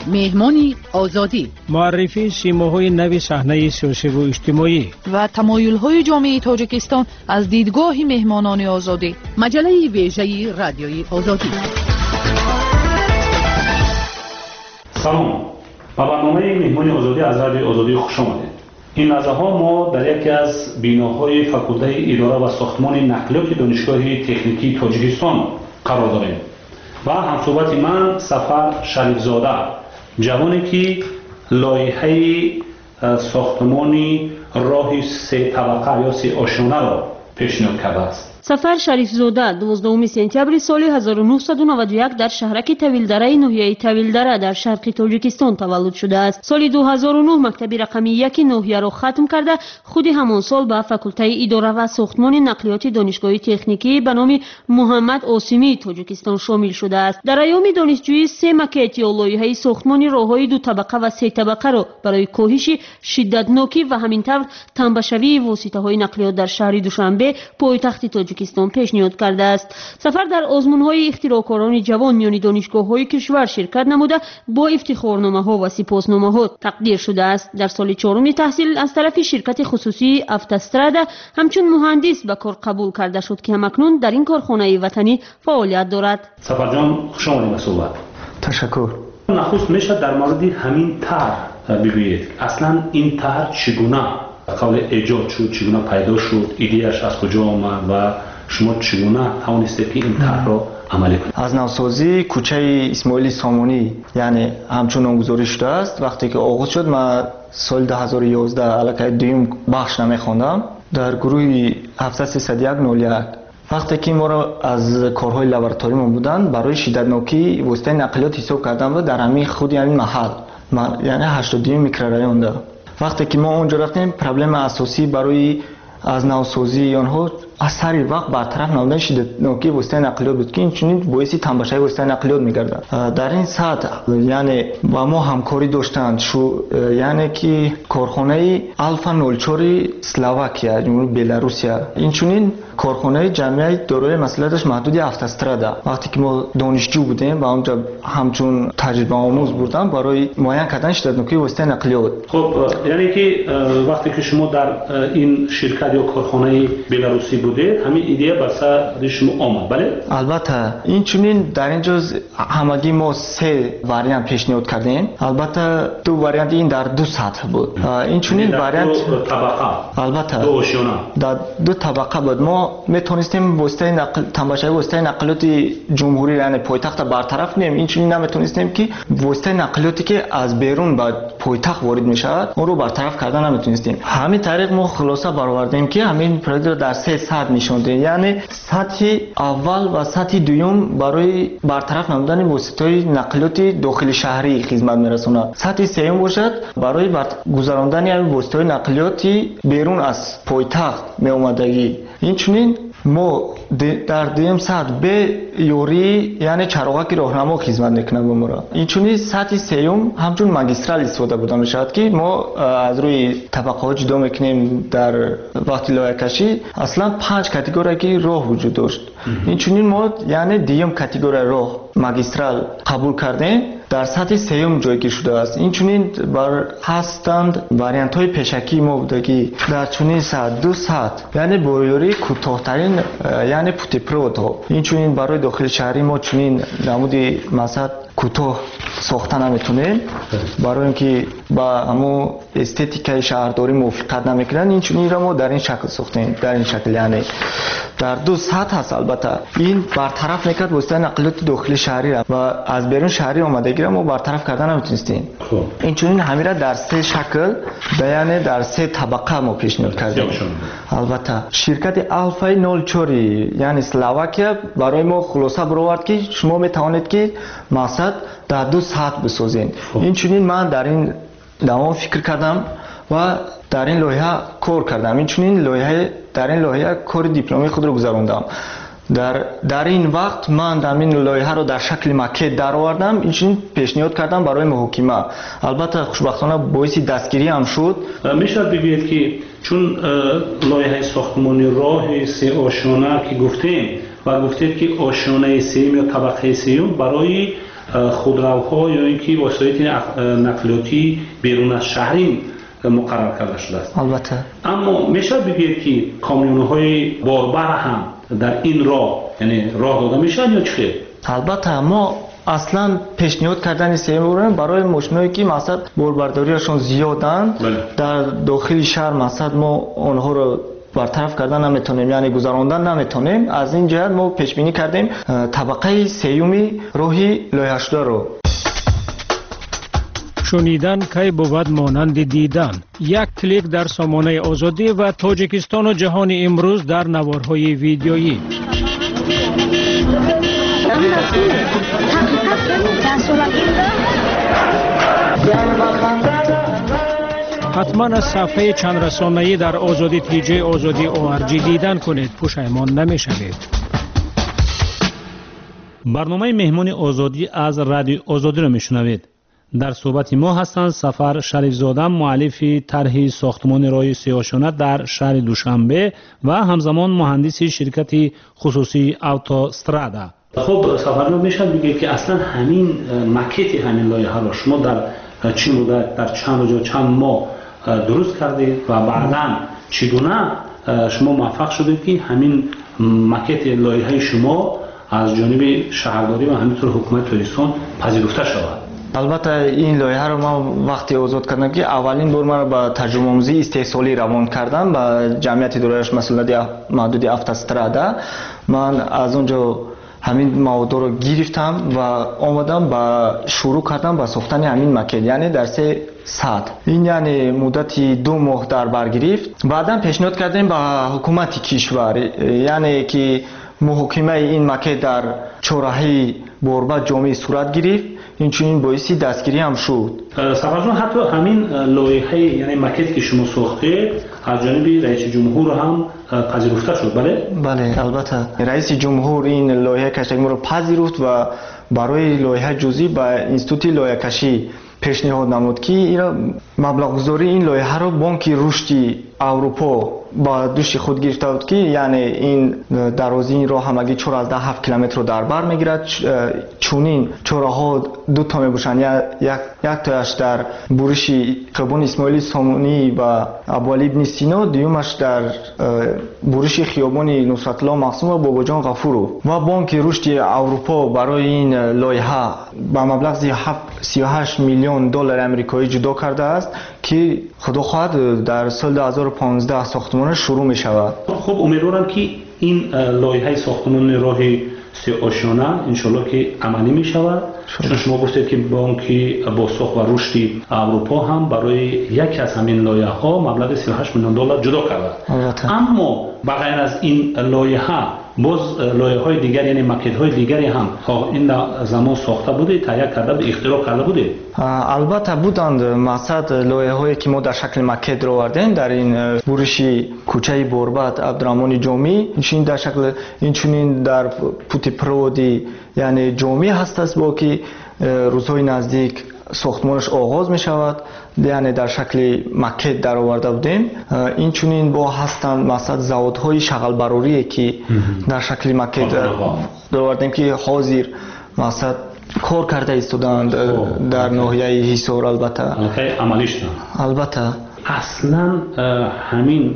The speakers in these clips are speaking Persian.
مهمانی آزادی، معرفی سیماهای نو صحنه سیاسی و اجتماعی و تمایل‌های جامعه تاجیکستان از دیدگاه مهمانان آزادی. مجله ویژه رادیوی آزادی. سلام، با برنامه مهمانی آزادی از رادیوی آزادی خوش آمدید. این لحظه ها ما در یکی از بیناهای فاکولته اداره و ساختمان نقلیات دانشگاه تکنیکی تاجیکستان قرار داریم و همصحبت من سفر شریف زاده، جوانی که لایحه ساختمان راه 3 طبقه یا 3 آشیانه را پیشنهاد کرده است. سفر شریف زاده 12 سپتامبر سال 1991 در شهرک طویلدره ناحیه طویلدره در شرق تاجیکستان تولد شده است. سال 2009 مکتب رقمی 1 ناحیه را ختم کرده خود همان سال به فاکولته اداره و ساختمان نقلیات دانشگاه تکنیکی به نام محمد عاصمی تاجیکستان شامل شده است. در ایام دانشجویی 3 مکت یا لایحه ساختمان راههای 2 طبقه و 3 طبقه را برای کاهش شدتناکی و همینطور تنبشوی واسطه‌های نقلیات در شهر دوشنبه پایتخت تاجیکستان پیشنهاد کرده است. سفر در آزمون‌های اختراعکاران جوان میان دانشگاه‌های کشور شرکت نموده با افتخارنامه‌ها و سپاسنامه‌ها تقدیر شده است. در سال 4 تحصیل از طرف شرکت خصوصی افتاسترادا همچون مهندس به کار قبول کرده شد که همکنون در این کارخانه وطنی فعالیت دارد. سفر جان خوش آمدید به صحبت. تشکر. نخست میشه در مورد همین طرح بگویید. اصلا این طرح چگونه قبل ایجاد شد، چگونه پیدا شد، ایده‌اش از کجا آمد و شما چگونه توانستید که این طرح را عملی کنید؟ از نوسازی کوچه اسماعیل سامونی یعنی همچون نامگذاری شده است. وقتی که آغاز شد من سال 2011 علاقه دوم بخش نمیخوندم در گروه 7301 وقتی که ما را از کارهای لابراتوری ما بودن برای شدتناکی واسطه نقلیات حساب کردم و در همین خود یعنی محل یعنی 82 میکرورایون ده. وقتی که ما اونجا رفتیم پرابلم اساسی برای از نوسازی آنها از سری وقت برطرف نمودن شدتناکی واسطه نقلیات بود که این چنین باعث تنبشه‌ای واسطه نقلیات می‌گردد. در این سطح یعنی با ما همکاری داشتند یعنی که کارخانه آلفا 04 اسلواکیا جمهوری بلاروسیا این چنین کارخانه جمعی دارای مسئولیتش محدود افتاسترادا. وقتی که ما دانشجو بودیم و اونجا همچون تجربه آموز بودم برای معاینه کردن شدتناکی واسطه نقلیات. خب یعنی که وقتی که شما در این شرکت یا کارخانه بلاروسی بودید همین ایده بر سر شما آمد؟ بله البته این چنین در اینجا همگی ما 3 واریانت پیشنهاد کردیم. البته 2 واریانت این در 2 سطح بود. این چنین واریانت طبقه البته 2 آشیانه در 2 طبقه بود. ما میتونستیم واسطه تنبشه‌ای واسطه نقلیات جمهوری یعنی پایتخت برطرف نیم این چنین نمیتونستیم که واسطه نقلیاتی که از بیرون به پایتخت وارد میشود اون رو برطرف کردن نمیتونستیم. همین طریق ما خلاصه برآوردیم که همین پروژه رو در 3 سطح نشوندیم یعنی سطح اول و سطح دوم برای برطرف نمودن واسطه‌های نقلیات داخل شهری خدمت میرسونه. سطح سوم باشد برای گذراندن واسطه‌های نقلیاتی بیرون از پایتخت می اومدگی. این چنین ما در دوم سطح به یوری یعنی چراغک راهنما خدمت میکنه به ما. این چنین سطح سوم همچون ماگیسترال استفاده بوده میشود که ما از روی طبقه ها جدا میکنیم. در وقتی لایحه کشی اصلا 5 کاتگوری که راه وجود داشت. این چنین ما یعنی دوم کاتگوری راه ماگیسترال قبول کردیم در سطح سوم جایگیر شده است. این چنین بر هستند واریانت های پیشکی ما بودگی در چنین سطح 2 سطح یعنی برویوری کوتاه‌ترین یعنی پوتیپروتو. این چنین برای داخل شهری ما چنین نمودی مثلا کوتاه ساختن نمیتونیم برای اینکه با همون استتیکای شهرداری موافقت نمیکنن. این چنین را ما در این شکل ساختیم. در این شکل یعنی در 2 سطح هست. البته این برطرف میکرد واسطه نقلیات داخل شهری را و از بیرون شهری اومدگی را ما برطرف کردن نمیتونستیم. این چنین همین را در 3 شکل یعنی در 3 طبقه ما پیشنهاد کردیم. البته شرکت آلفا 04 یعنی اسلواکیا برای ما خلاصه برآورد که شما میتوانید که مقصد در 2 سطح بسازین. این چنین من در این دوام فکر کردم و در این لایحه کار کردم. این چنین در این لایحه کار دیپلمی خود رو گذراندم. در این وقت من در این لایحه رو در شکل مکت در آوردم. این چنین پیشنهاد کردم برای محاکمه. البته خوشبختانه باعث دستگیری هم شد. میشه بگویید که چون لایحه ساختمانی راه 3 آشیانه که گفتیم و گفتید که آشیانه سوم یا طبقه سوم برای خودروها یا اینکه وسایل نقلیاتی بیرون از شهری مقرر کرده شده است. البته اما میشه بگید که کامیون‌های باربر هم در این راه یعنی راه داده میشن یا چه؟ البته ما اصلا پیشنهاد کردن سیمورن برای ماشینایی که مثلا باربرداریشون زیادن در داخل شهر مثلا ما آنها رو برطرف کردن نمیتونیم یعنی گذراندن نمیتونیم. از این جهت ما پیش بینی کردیم طبقه سیومی راهی لایحه شده رو. شنیدن کی بود مانند دیدن. یک کلیک در سامانه آزادی و تاجیکستان و جهان امروز در نوارهای ویدیویی. حتما از صفحه چند رسانه‌ای در آزادی تیجه آزادی ORG دیدن کنید، پشیمان نمی‌شوید. برنامه مهمان آزادی از رادیو آزادی را میشنوید. در صحبت ما هستند سفر شریفزاده، مؤلف طرح ساختمان راه سیاه‌شانه در شهر دوشنبه و همزمان مهندس شرکت خصوصی اوتوسترادا. خب سفرنامه میشه بگید که اصلا همین مکت همین لایحه را شما در چه مدت، در چند روز، چند ماه درست کردید و بعداً چگونه شما موفق شدید که همین مکت لایحه شما از جانب شهرداری و همینطور حکومت تاجیکستان پذیرفته شود؟ البته این لایحه رو ما وقتی آزاد کردم که اولین بار من با ترجمه آموزی استحصالی روان کردم با جمعیت دورش مسئولیت محدود اوتوسترادا. من از اونجا همین موضوع رو گرفتم و آمدم با شروع کردم با ساختن همین مکت، یعنی در 3 ساعت. این یعنی مدتی 2 ماه در بر گرفت. بعدا پیشنهاد کردیم با حکومت کشور یعنی که محاکمه این مکت در چهارراهی باربد جامع صورت گرفت. این چنین باعثی دستگیری هم شد. سفرجان حتی همین لایحه یعنی مکت که شما ساخته از جانب رئیس جمهور هم پذیرفته شد؟ بله البته رئیس جمهور این لایحه کشی ما رو پذیرفت و برای لایحه جزئی با انستیتوت لایحه کشی پیشنهاد نمود که مبلغ گذاری این لایحه رو بانک رشد اروپا با دوش خود گرفته بود که یعنی این درازی این راه همگی 4.7 کیلومتر رو در بر میگیرد. چونین چراها 2 تا میباشند، یک تایش در برش خیابان اسماعیل سامونی و ابوعلی ابن سینا، دیومش در برش خیابان نصرت الله مقسوم و باباجان غفور. و بانک رشد اروپا برای این لایحه با مبلغ 38 میلیون دلار آمریکایی جدا کرده است که خدا خواهد در سال 2015 ساختمان شروع می شود. خب امیدوارم که این لایحه ساختمان راه سیاه‌شانه انشالله که عملی می شود. چون شما گفتید که بانک بازساخت و رشد اروپا هم برای یکی از همین لایحه ها مبلغ 38 میلیون دلار جدا کرده. اما بغیر از این لایحه باز لایحه های دیگر یعنی مکت های دیگری هم تا این زمان ساخته بوده، تهیه کرده به اختراع کرده بوده؟ البته بودند. مثلا لایحه هایی که ما در شکل مکت رو آوردیم در این برش کوچه باربد عبدالرحمن جامی، این در شکل این در پوتی پرودی یعنی جامی هست است با که روزهای نزدیک ساختمانش آغاز می شود، یعنی در شکل مکت در آورده بودیم. این چونین با هستند مثلا زوادهای شغل براری که در شکل مکت در آوردیم که حاضر مثلا کار کرده ایستادند در ناحیه حصار. البته عملیش البته اصلا همین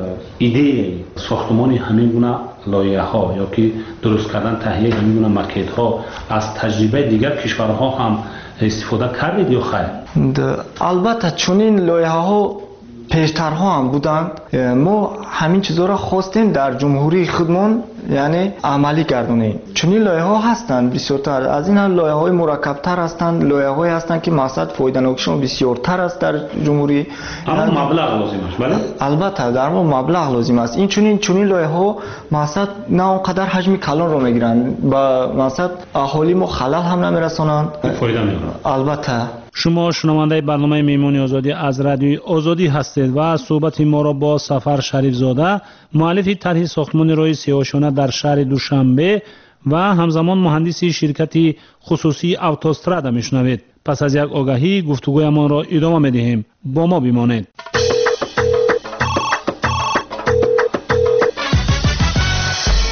ایده ساختمان همین گونه لایحه ها یا که درست کردن تهیه همین گونه مکت ها از تجربه دیگر کشورها هم استفاده کردید یا خیر؟ البته چونین لایحه ها پیشترها هم بودند. ما همین چیزا را خواستیم در جمهوری خودمون یعنی عملی گردونیم. چونین لایحه ها هستند بسیارتر از این، هم لایحه های مرکبتر هستند، لایحه های هستند که مقصد فایده ناکشون بسیارتر است در جمهوری. اما مبلغ لازم است. بله البته در ما مبلغ لازم است. این چونین لایحه ها مقصد نه اونقدر حجم کلان رو میگیرند و مقصد اهالی ما خلل هم نمیرسانند، فایده نمیگیرند. البته شما شنونده برنامه مهمان آزادی از رادیو آزادی هستید و صحبت ما را با سفر شریفزاده، مؤلف طرح ساختمان راه سیاه‌شانه در شهر دوشنبه و همزمان مهندس شرکت خصوصی اوتوسترادا میشنوید. پس از یک آگهی گفتگویمان را ادامه میدهیم. با ما بمانید.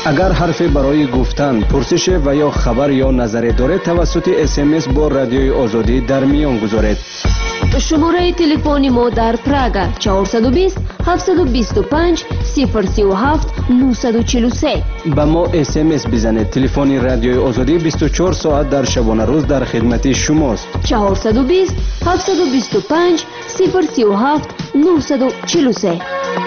اگر حرفی برای گفتن، پرسش و یا خبر یا نظری دارید توسط SMS با رادیوی آزادی در میان گذارید. شماره تلفن ما در پراگ 420 725 037 943. به ما SMS بزنید. تلفن رادیوی آزادی 24 ساعت در شبانه روز در خدمت شماست. 420 725 037 943.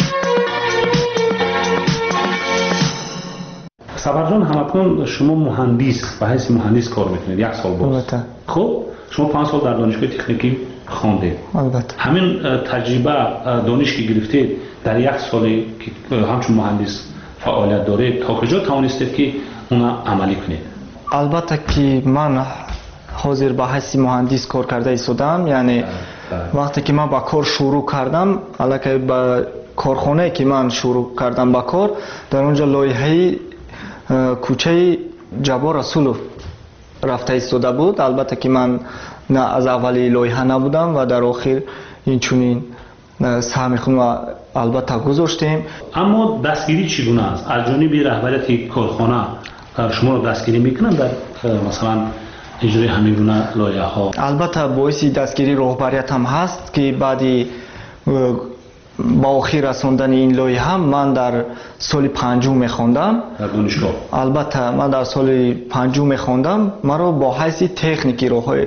صبر جان، همکنون شما مهندس به حیث مهندس کار میکنید 1 سال باز. خب شما 5 سال در دانشگاه تکنیکی خواندید. البته همین تجربه دانش که گرفتید در 1 سالی که همچون مهندس فعالیت دارید تا کجا توانستید که اونا عملی کنید؟ البته که من حاضر به حیث مهندس کار کرده ایستادم، یعنی وقتی که من با کار شروع کردم، البته با کارخانه که من شروع کردم با کار، در اونجا لایحه کوچه جبار رسولو رفته ایستاده بود. البته که من نه از اولی لایحه نبودم و در آخر این چونین سهم خود البته گذاشتیم. اما دستگیری چگونه است؟ از جانب رهبریت کارخانه شما رو دستگیری میکنن در مثلا اجرای همین گونه لایحه ها؟ البته باعث دستگیری رهبریت هم هست که بعدی با آخر رساندن این لایحه من در سال 5 میخوندم در دانشگاه. البته من در سال 5 میخوندم. مرا با حیث تکنیکی راههای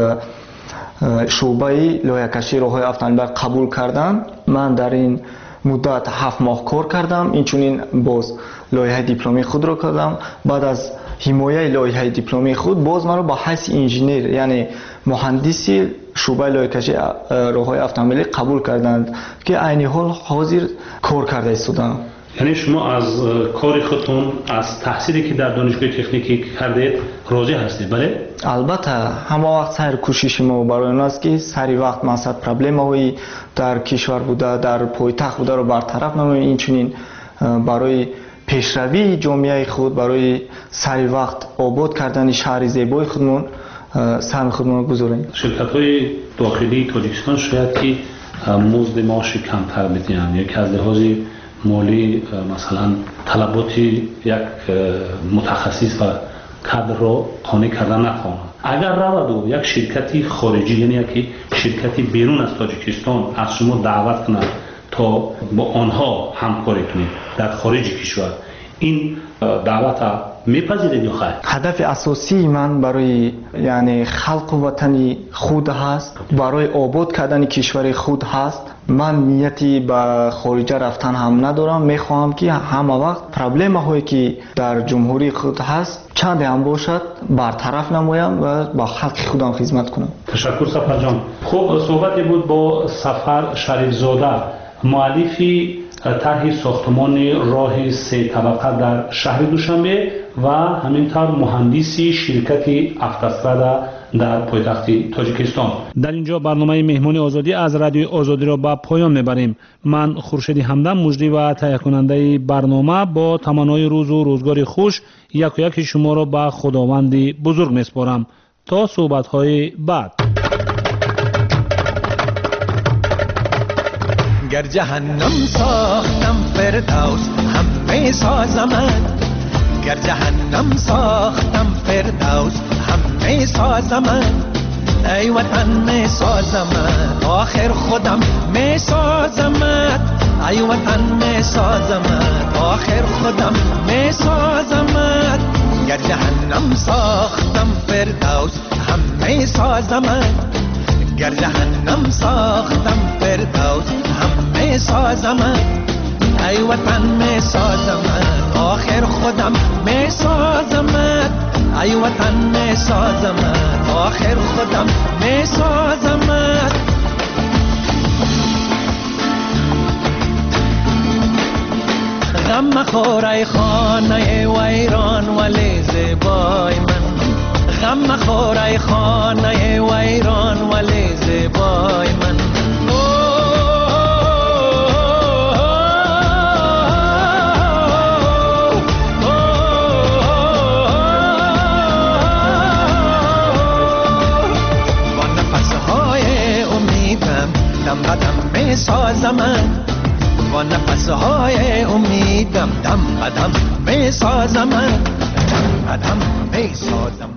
شعبه لایحه کشی راههای افغانستان قبول کردن. من در این مدت 7 ماه کار کردم. این چونین باز لایحه دیپلمی خود را کردم. بعد از حمایت لایحه دیپلمی خود باز مرا با حیث انجینیر یعنی مهندسی شعبه لایحه کشی راههای اتومبیلی قبول کردند که عین حال حاضر کار کرده ایستادم. یعنی شما از کار خودتون، از تحصیلی که در دانشگاه تکنیکی کردید راضی هستید؟ بله؟ البته همه وقت سر کوشش ما برای اون است که سری وقت مسئله پرابلم هایی در کشور بوده، در پایتخت بوده رو برطرف نماییم. این چنین برای پیشروی جامعه خود، برای سری وقت آباد کردن شهر زیبای خودمون سهم خودمون گذاریم. شرکت‌های داخلی تاجیکستان شاید که مزد معاش کمتر بدهند، یا که از لحاظ مالی مثلا طلبات یک متخصص و کادر را قانع کردن نتوانند. اگر رود و یک شرکتی خارجی، یعنی یک شرکتی بیرون از تاجیکستان از شما دعوت کنند تا با آنها همکاری کنید در خارج کشور، این دعوت میپذیرید یا خیر؟ هدف اساسی من برای یعنی خلق وطنی خود هست، برای آباد کردن کشور خود هست. من نیتی به خارج رفتن هم ندارم. میخواهم که همه وقت پرابلم هایی که در جمهوری خود هست چند هم باشد برطرف نمایم و با خلق خودم خدمت کنم. تشکر سفر جان. خب صحبتی بود با سفر شریف زاده، مؤلفی طرح ساختمان راه 3 طبقه در شهر دوشنبه و همینطور مهندسی شرکت افتاسترادا در پایتخت تاجیکستان. در اینجا برنامه مهمان آزادی از رادیو آزادی را به پایان میبریم. من خورشید همدم مجری و تهیه کننده برنامه با تمنای روز و روزگار خوش یک شما را به خداوند بزرگ میسپارم. تا صحبت های بعد. گر جهنم ساختم فردوس هم می سازمت، گر جهنم ساختم فردوس هم می سازمت، ای وطن می سازمت آخر خودم می سازمت، ای وطن می سازمت آخر خودم می سازمت، گر جهنم ساختم فردوس هم می سازمت، گر جهنم ساختم فردوس هم می سازمت، ای وطن می سازمت آخر خودم می سازمت، ای وطن می سازمت آخر خودم می سازمت. غم مخور ای خانه ویران ولی زیبای من، غم مخور ای خانه ویران ولی زیبای من. با نفسهای امیدم دم بدم می سازمت، با نفسهای امیدم دم قدم می سازم، قدم می سازم.